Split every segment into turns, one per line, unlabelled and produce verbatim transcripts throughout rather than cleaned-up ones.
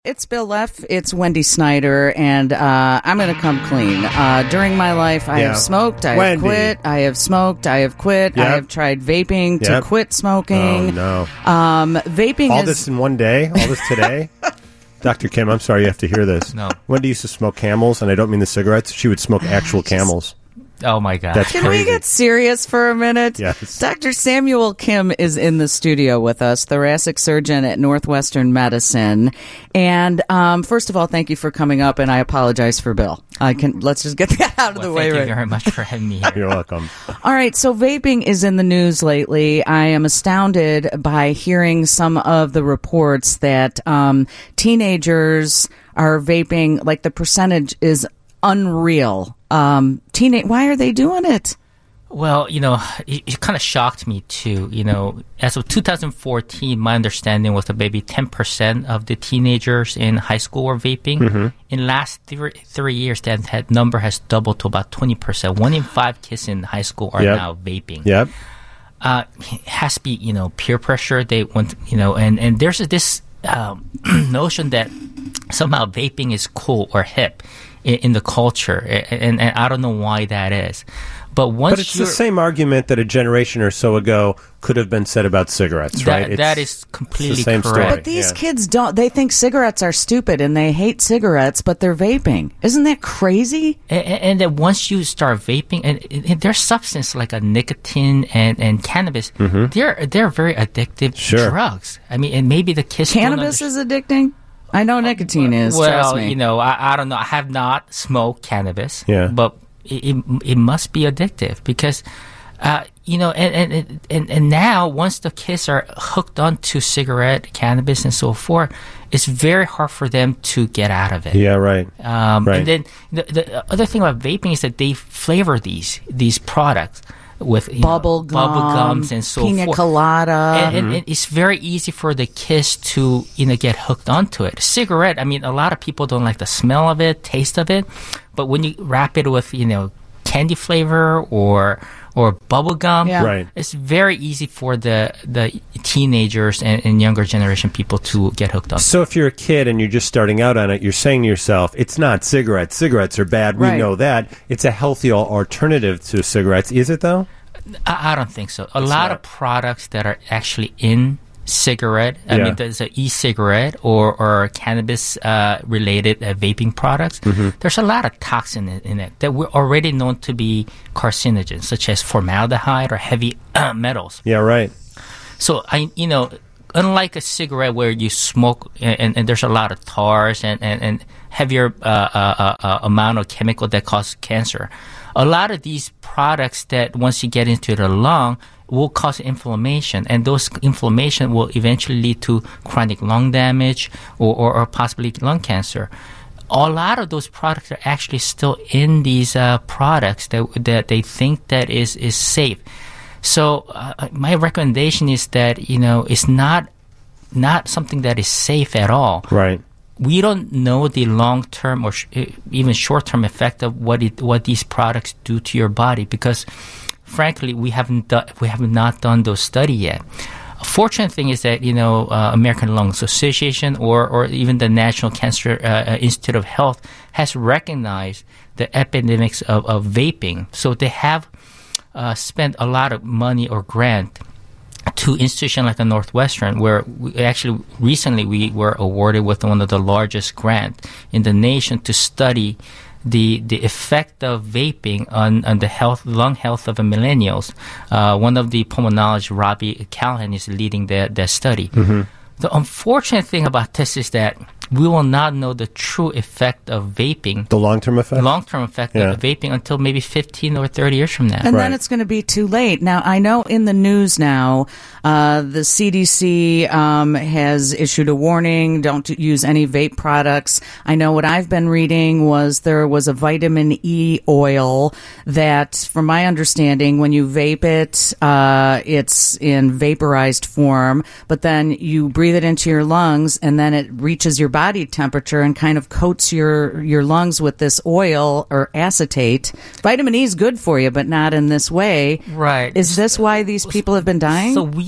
It's Bill Leff, it's Wendy Snyder, and uh, I'm going to come clean. Uh, during my life, I
Yeah.
have smoked, I
Wendy.
have quit, I have smoked, I have quit, I
Yep.
have tried vaping to
Yep.
quit smoking.
Oh, no.
Um, vaping
All
is...
this in one day? All this today? Doctor Kim, I'm sorry you have to hear this.
No.
Wendy used to smoke Camels, and I don't mean the cigarettes. She would smoke actual Camels.
Oh, my God.
That's
Can
crazy.
we get serious for a minute?
Yes.
Doctor Samuel Kim is in the studio with us, thoracic surgeon at Northwestern Medicine. And um, first of all, thank you for coming up, and I apologize for Bill. I can let's just get that out of
Well,
the way
thank
right
you very much for having me here.
You're welcome.
All right, so vaping is in the news lately. I am astounded by hearing some of the reports that um, teenagers are vaping, like the percentage is unreal. Um, teenage, why are they doing it?
Well, you know, it, it kind of shocked me too. You know, as of two thousand fourteen, my understanding was that maybe ten percent of the teenagers in high school were vaping.
Mm-hmm.
In last three, three years, that, that number has doubled to about twenty percent. One in five kids in high school are
Yep.
now vaping.
Yep.
Uh, it has to be, you know, peer pressure. They want, you know, and, and there's this um, notion that somehow vaping is cool or hip in, in the culture, and, and I don't know why that is. But once
But it's
you're,
the same argument that a generation or so ago could have been said about cigarettes,
that,
right? It's-
that is completely
it's the same
correct.
story.
But these
Yeah.
kids don't, they think cigarettes are stupid and they hate cigarettes, but they're vaping. Isn't that crazy?
And, and then once you start vaping, and, and there's substance like a nicotine and, and cannabis, they're they're very addictive
Sure.
drugs. I mean, and maybe the kids don't
Cannabis is addicting? I know nicotine is,
well,
trust me.
you know, I, I don't know. I have not smoked cannabis,
Yeah.
but it, it, it must be addictive because, uh, you know, and, and, and, and now once the kids are hooked onto cigarette, cannabis, and so forth, it's very hard for them to get out of it.
Yeah, right.
Um,
Right.
And then the, the other thing about vaping is that they flavor these these products with you
Bubble
know,
gum,
bubble gums and so
pina
forth.
colada.
And, and, and it's very easy for the kids to, you know, get hooked onto it. Cigarette, I mean, a lot of people don't like the smell of it, taste of it, but when you wrap it with, you know, candy flavor or or bubble gum,
Yeah.
Right.
it's very easy for the the teenagers and, and younger generation people to get hooked on.
So if you're a kid and you're just starting out on it, you're saying to yourself, it's not cigarettes. Cigarettes are bad. We
Right.
know that. It's a healthy al- alternative to cigarettes. Is it, though?
I, I don't think so. A lot
not.
of products that are actually in cigarette, I
Yeah.
mean, there's an e-cigarette or, or cannabis uh, related uh, vaping products.
Mm-hmm.
There's a lot of toxin in, in it that we're already known to be carcinogens, such as formaldehyde or heavy uh, metals.
Yeah, right.
So I, you know, unlike a cigarette where you smoke and, and, and there's a lot of tars and, and, and heavier uh, uh, uh, amount of chemical that cause cancer, a lot of these products that once you get into the lung will cause inflammation, and those inflammation will eventually lead to chronic lung damage or, or, or possibly lung cancer. A lot of those products are actually still in these uh, products that that they think that is is safe. So uh, my recommendation is that, you know, it's not not something that is safe at all.
Right.
We don't know the long-term or sh- even short-term effect of what it, what these products do to your body because, frankly, we haven't done, we have not done those studies yet. A fortunate thing is that, you know, uh, American Lung Association or, or even the National Cancer uh, Institute of Health has recognized the epidemics of, of vaping. So they have uh, spent a lot of money or grant to institutions like a Northwestern, where we actually recently we were awarded with one of the largest grants in the nation to study the the effect of vaping on, on the health lung health of the millennials. Uh, one of the pulmonologists, Robbie Callahan, is leading that that study. Mm-hmm. The unfortunate thing about this is that we will not know the true effect of vaping,
The long-term effect?
long-term effect
Yeah.
of vaping, until maybe fifteen or thirty years from now.
And
Right.
then it's going to be too late. Now, I know in the news now, uh, the C D C um, has issued a warning, don't use any vape products. I know what I've been reading was there was a vitamin E oil that, from my understanding, when you vape it, uh, it's in vaporized form, but then you breathe it into your lungs and then it reaches your body temperature and kind of coats your, your lungs with this oil or acetate. Vitamin E is good for you, but not in this way.
Right.
Is this why these people have been dying?
So we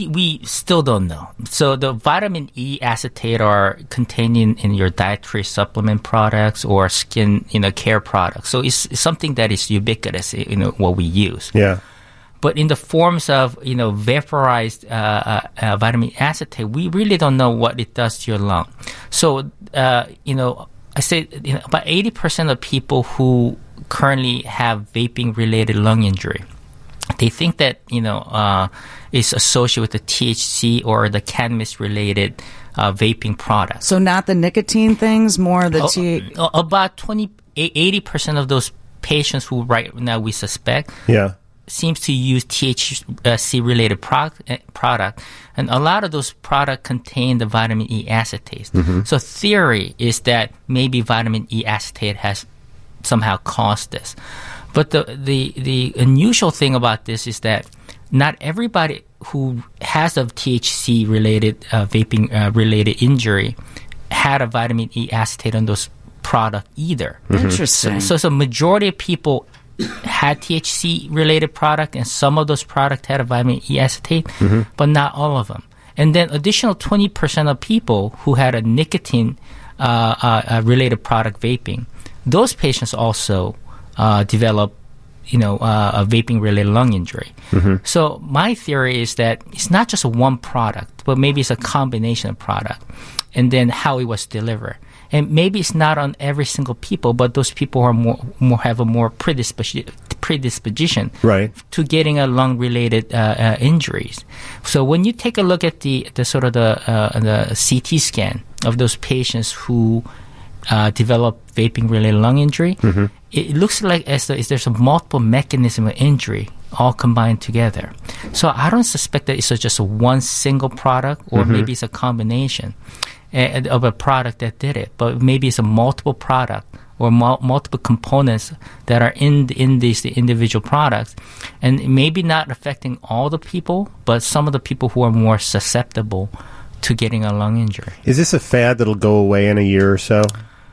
we we still don't know. So the vitamin E acetate are contained in, in your dietary supplement products or skin, you know, care products. So it's, it's something that is ubiquitous, you know, what we use.
Yeah.
But in the forms of, you know, vaporized uh, uh, uh, vitamin E acetate, we really don't know what it does to your lung. So, uh, you know, I say you know, about eighty percent of people who currently have vaping-related lung injury, they think that, you know, uh, is associated with the T H C or the cannabis-related uh, vaping products.
So not the nicotine things, more the
oh,
T.
Uh, about twenty, eighty percent of those patients who right now we suspect
Yeah.
seems to use T H C-related product, product, and a lot of those products contain the vitamin E acetate. Mm-hmm. So theory is that maybe vitamin E acetate has somehow caused this. But the, the, the unusual thing about this is that not everybody who has a T H C-related uh, vaping-related uh, injury had a vitamin E acetate on those products either.
Mm-hmm. Interesting.
So, so, so majority of people had T H C-related product, and some of those products had a vitamin E acetate, mm-hmm. but not all of them. And then additional twenty percent of people who had a nicotine uh, uh, related product vaping, those patients also uh, develop, you know, uh, a vaping-related lung injury. Mm-hmm. So my theory is that it's not just one product, but maybe it's a combination of product, and then how it was delivered. And maybe it's not on every single people, but those people who are more, more have a more predisposition, predisposition
right.
to getting a lung-related uh, uh, injuries. So when you take a look at the, the sort of the uh, the C T scan of those patients who uh, develop vaping-related lung injury, mm-hmm. it looks like as though there's a multiple mechanism of injury all combined together. So I don't suspect that it's just a one single product, or mm-hmm. maybe it's a combination of a product that did it, but maybe it's a multiple product or mul- multiple components that are in in these the individual products, and maybe not affecting all the people, but some of the people who are more susceptible to getting a lung injury.
Is this a fad that'll go away in a year or so?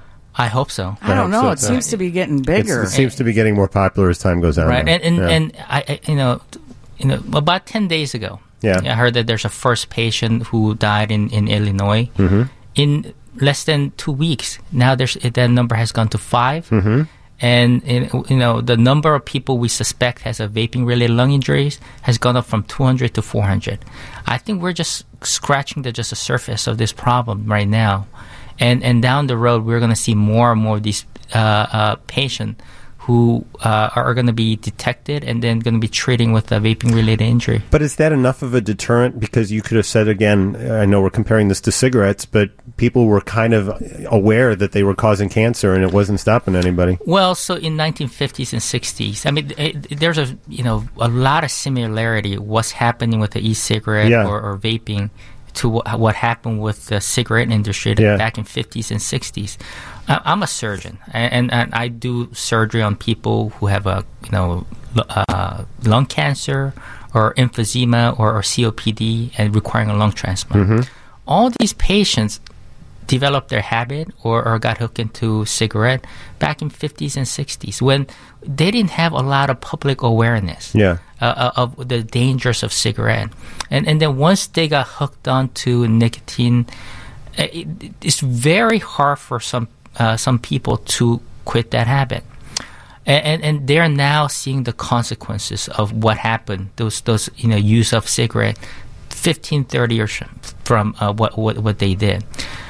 I hope so.
I don't know.
So,
it seems to be getting bigger.
It seems to be getting more popular as time goes on.
Right,
now.
and and,
yeah.
and I, I, you know, you know, about ten days ago.
Yeah.
I heard that there's a first patient who died in, in Illinois. Mm-hmm. In less than two weeks, now there's that number has gone to five. Mm-hmm. And, you know, the number of people we suspect has a vaping-related lung injuries has gone up from two hundred to four hundred. I think we're just scratching the just the surface of this problem right now. And and down the road, we're going to see more and more of these uh, uh, patients who uh, are going to be detected and then going to be treating with a vaping-related injury.
But is that enough of a deterrent? Because you could have said, again, I know we're comparing this to cigarettes, but people were kind of aware that they were causing cancer and it wasn't stopping anybody.
Well, so in nineteen fifties and sixties, I mean, it, there's a you know a lot of similarity what's happening with the e-cigarette
yeah.
or, or vaping to what, what happened with the cigarette industry
yeah.
back in fifties and sixties. I'm a surgeon, and, and I do surgery on people who have a you know uh, lung cancer or emphysema or, or C O P D and requiring a lung transplant. Mm-hmm. All these patients developed their habit or, or got hooked into cigarette back in fifties and sixties when they didn't have a lot of public awareness
yeah.
uh, of the dangers of cigarette. And and then once they got hooked onto nicotine, it, it's very hard for some uh, some people to quit that habit. And, and and they're now seeing the consequences of what happened, those those you know use of cigarette fifteen, thirty years from uh, what, what what they did.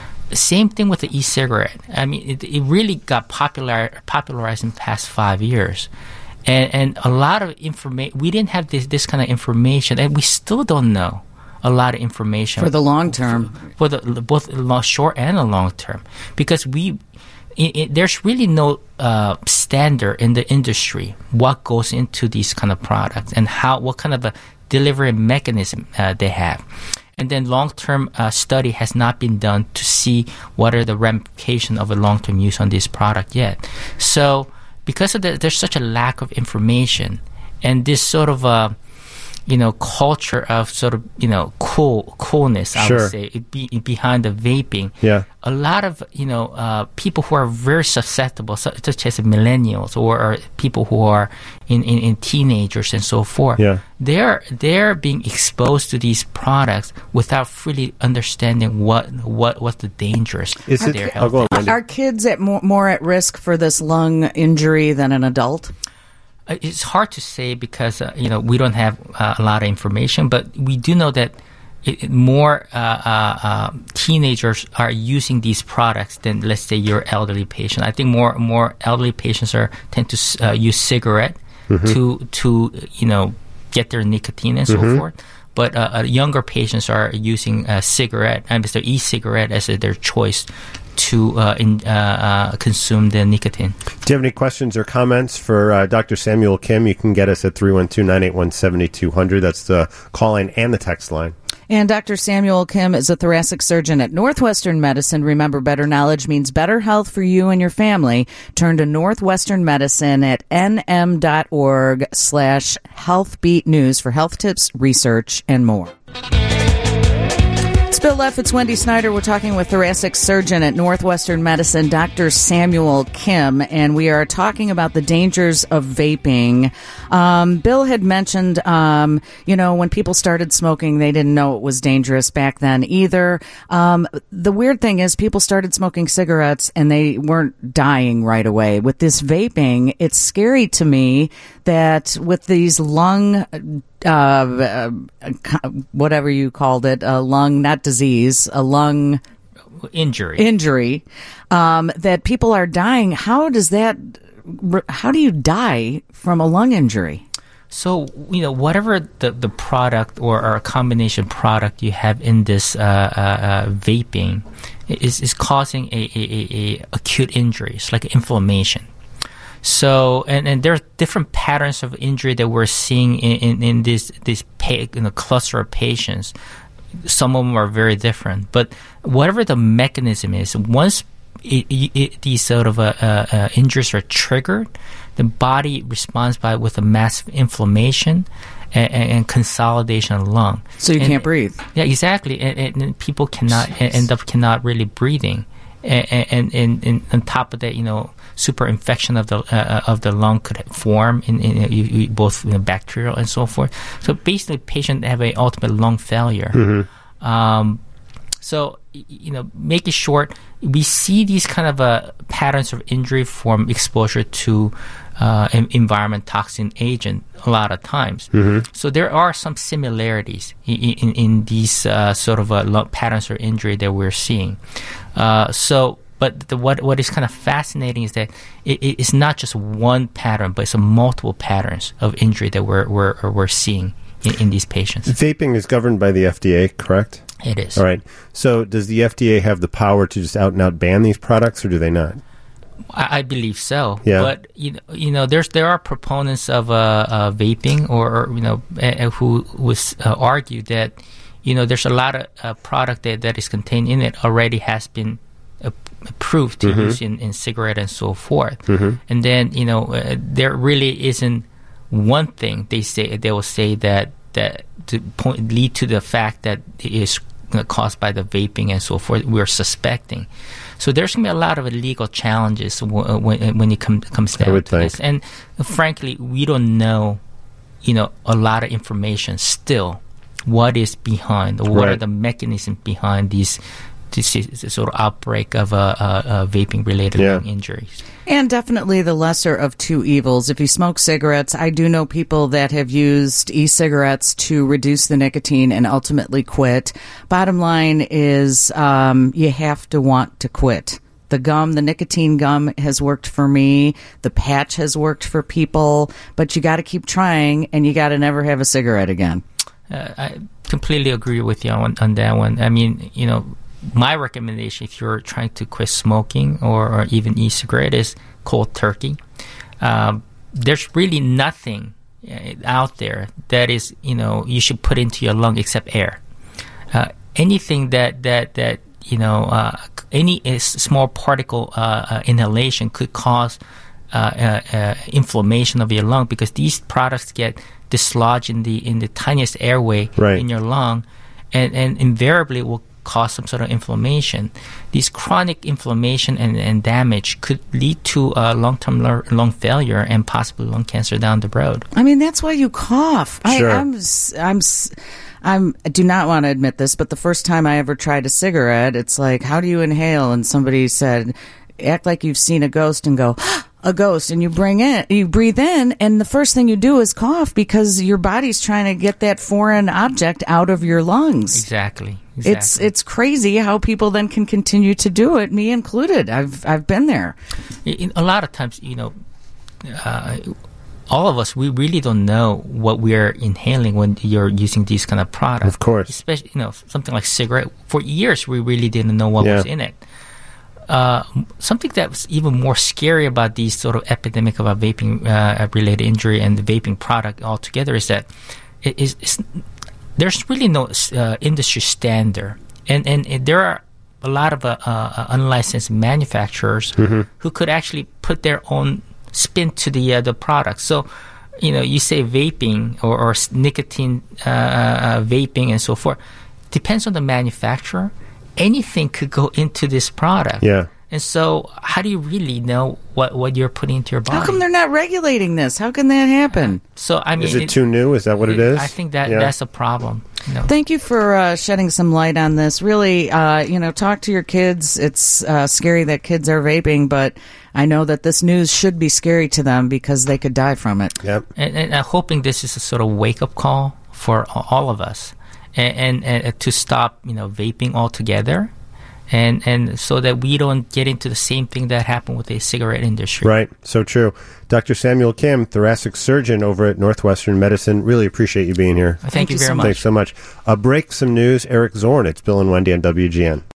Same thing with the e-cigarette. I mean, it, it really got popular popularized in the past five years. And, and a lot of information, we didn't have this, this kind of information, and we still don't know a lot of information.
For the long term.
For, for the both the short and the long term. Because we, it, it, there's really no uh, standard in the industry what goes into these kind of products and how what kind of a delivery mechanism uh, they have. And then long-term uh, study has not been done to see what are the ramifications of a long-term use on this product yet. So because of the, there's such a lack of information and this sort of, uh, you know, culture of sort of, you know, cool, coolness, I
Sure.
would say, it be, behind the vaping.
Yeah.
A lot of, you know, uh, people who are very susceptible, su- such as millennials or, or people who are in, in, in teenagers and so forth,
Yeah.
they're, they're being exposed to these products without really understanding what, what, what the dangers
Is
are
it?
there.
I'll go on, Wendy.
Are kids at more, more at risk for this lung injury than an adult?
Uh, It's hard to say because uh, you know we don't have uh, a lot of information, but we do know that it, it more uh, uh, uh, teenagers are using these products than, let's say, your elderly patient. I think more more elderly patients are tend to uh, use cigarette to to you know get their nicotine and so forth. But uh, uh, younger patients are using a cigarette, I mean, the e-cigarette as a, their choice to uh, in, uh, uh, consume the nicotine.
Do you have any questions or comments for uh, Doctor Samuel Kim? You can get us at three one two, nine eight one, seven two zero zero. That's the call line and the text line.
And Doctor Samuel Kim is a thoracic surgeon at Northwestern Medicine. Remember, better knowledge means better health for you and your family. Turn to Northwestern Medicine at nm.org slash healthbeat news for health tips, research, and more. It's Bill Leff. It's Wendy Snyder. We're talking with thoracic surgeon at Northwestern Medicine, Doctor Samuel Kim, and we are talking about the dangers of vaping. Um, Bill had mentioned, um, you know, when people started smoking, they didn't know it was dangerous back then either. Um, the weird thing is people started smoking cigarettes and they weren't dying right away. With this vaping, it's scary to me that with these lung Uh, uh, whatever you called it, a lung, not disease, a lung
Injury.
injury, um, that people are dying. How does that, how do you die from a lung injury?
So, you know, whatever the, the product or, or a combination product you have in this uh, uh, uh, vaping is, is causing a, a, a, a acute injuries, like inflammation. So, and, and there are different patterns of injury that we're seeing in, in, in this, this pa- in a cluster of patients. Some of them are very different. But whatever the mechanism is, once it, it, it, these sort of uh, uh, injuries are triggered, the body responds by with a massive inflammation and, and consolidation of the lung.
So you
and,
can't breathe.
Yeah, exactly. And, and, and people cannot Jeez. end up cannot really breathing. And, and, and, and on top of that, you know, super infection of the uh, of the lung could form in, in you, you, both you know, bacterial and so forth. So basically, patients have a ultimate lung failure. Mm-hmm. Um, so you know, make it short, we see these kind of uh, patterns of injury from exposure to uh, an environment toxin agent a lot of times. Mm-hmm. So there are some similarities in, in, in these uh, sort of uh, patterns of injury that we're seeing. Uh, so. But the, what what is kind of fascinating is that it, it's not just one pattern, but it's a multiple patterns of injury that we're we're we're seeing in, in these patients.
Vaping is governed by the F D A, correct?
It is.
All right. So does the F D A have the power to just out and out ban these products, or do they not?
I, I believe so.
Yeah.
But you know, you know, there's there are proponents of uh, uh, vaping, or, or you know, uh, who was uh, argue that you know there's a lot of uh, product that that is contained in it already has been approved to mm-hmm. use in, in cigarette and so forth. Mm-hmm. And then, you know, uh, there really isn't one thing they say, they will say that, that to point, lead to the fact that it is caused by the vaping and so forth. We're suspecting. So there's going to be a lot of legal challenges w- when, when it com- comes down to
think.
this. And frankly, we don't know, you know, a lot of information still. What is behind, or what
right.
are the mechanisms behind these this sort of outbreak of uh, uh, uh, vaping-related
yeah.
lung injuries.
And definitely the lesser of two evils. If you smoke cigarettes, I do know people that have used e-cigarettes to reduce the nicotine and ultimately quit. Bottom line is um, you have to want to quit. The gum, the nicotine gum has worked for me. The patch has worked for people. But you got to keep trying, and you got to never have a cigarette again.
Uh, I completely agree with you on, on that one. I mean, you know, my recommendation if you're trying to quit smoking or, or even e-cigarette is cold turkey. Um, there's really nothing uh, out there that is, you know, you should put into your lung except air. Uh, anything that, that, that you know, uh, any small particle uh, uh, inhalation could cause uh, uh, uh, inflammation of your lung, because these products get dislodged in the in the tiniest airway
right.
in your lung, and, and invariably will cause some sort of inflammation. These chronic inflammation and, and damage could lead to uh, long-term lung, lung failure and possibly lung cancer down the road.
I mean, that's why you cough.
Sure.
I, I'm, I'm, I'm, I do not want to admit this, but the first time I ever tried a cigarette, it's like, how do you inhale? And somebody said, act like you've seen a ghost and go, a ghost, and you bring in, you breathe in, and the first thing you do is cough because your body's trying to get that foreign object out of your lungs.
Exactly. Exactly.
It's it's crazy how people then can continue to do it, me included. I've I've been there.
In, a lot of times, you know, uh, all of us, we really don't know what we're inhaling when you're using these kind of products.
Of course.
Especially, you know, something like cigarette. For years, we really didn't know what
yeah.
was in it. Uh, something that was even more scary about these sort of epidemic of a vaping uh, related injury and the vaping product altogether is that it is it's, there's really no uh, industry standard, and and it, there are a lot of uh, uh, unlicensed manufacturers mm-hmm. who could actually put their own spin to the uh, the product. So, you know, you say vaping or, or nicotine uh, uh, vaping and so forth. Depends on the manufacturer. Anything could go into this product.
Yeah.
And so how do you really know what, what you're putting into your body?
How come they're not regulating this? How can that happen?
So I mean,
is it,
it
too new? Is that what it is?
I think that
yeah.
that's a problem. You know?
Thank you for uh, shedding some light on this. Really, uh, you know, talk to your kids. It's uh, scary that kids are vaping, but I know that this news should be scary to them because they could die from it.
Yep.
And, and I'm hoping this is a sort of wake-up call for all of us, and, and, and to stop, you know, vaping altogether. And and so that we don't get into the same thing that happened with the cigarette industry.
Right. So true. Doctor Samuel Kim, thoracic surgeon over at Northwestern Medicine. Really appreciate you being here.
Thank,
Thank
you
you
very
so
much.
Thanks so much. A break, some news. Eric Zorn. It's Bill and Wendy on W G N.